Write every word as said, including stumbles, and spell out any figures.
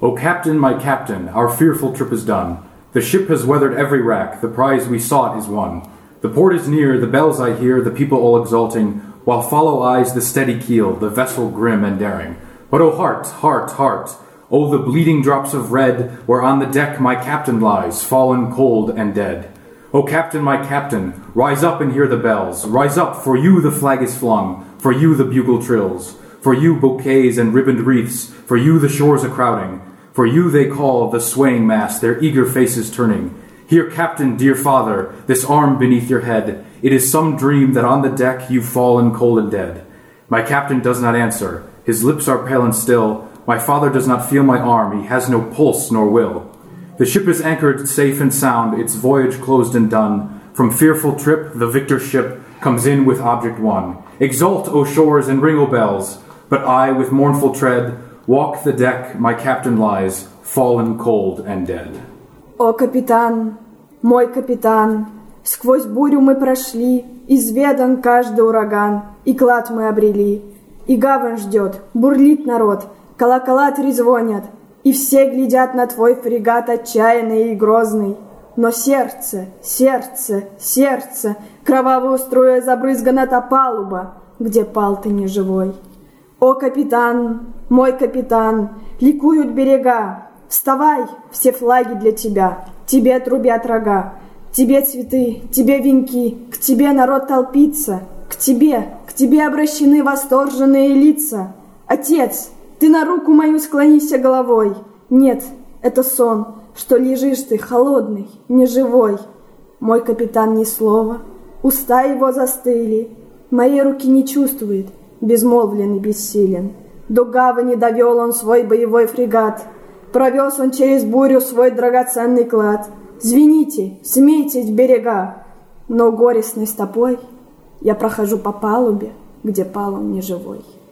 O captain, my captain, our fearful trip is done. The ship has weathered every rack, the prize we sought is won. The port is near, the bells I hear, the people all exulting, while follow eyes the steady keel, the vessel grim and daring. But O heart, heart, heart, O the bleeding drops of red, where on the deck my captain lies, fallen cold and dead. O captain, my captain, rise up and hear the bells. Rise up, for you the flag is flung, for you the bugle trills. For you bouquets and ribboned wreaths, for you the shores a crowding. For you they call, the swaying mass, their eager faces turning. Here, captain, dear father, this arm beneath your head. It is some dream that on the deck you've fallen cold and dead. My captain does not answer. His lips are pale and still. My father does not feel my arm. He has no pulse nor will. The ship is anchored safe and sound, its voyage closed and done. From fearful trip, the victor ship comes in with object won. Exult, O shores, and ring, O bells. But I, with mournful tread, walk the deck, my captain lies, fallen cold and dead. О, капитан, мой капитан, сквозь бурю мы прошли, изведан каждый ураган, и клад мы обрели. И гавань ждет, бурлит народ, колокола трезвонят, и все глядят на твой фрегат отчаянный и грозный. Но сердце, сердце, сердце, кровавую струей забрызгана та палуба, где пал ты неживой. О, капитан, мой капитан, ликуют берега, вставай, все флаги для тебя, тебе трубят рога, тебе цветы, тебе венки, к тебе народ толпится, к тебе, к тебе обращены восторженные лица. Отец, ты на руку мою склонися головой. Нет, это сон, что лежишь ты холодный, неживой. Мой капитан ни слова, уста его застыли, моей руки не чувствует, безмолвлен и бессилен. До гавани довел он свой боевой фрегат, провез он через бурю свой драгоценный клад. Звените, смейтесь в берега, но горестной стопой я прохожу по палубе, где пал он неживой.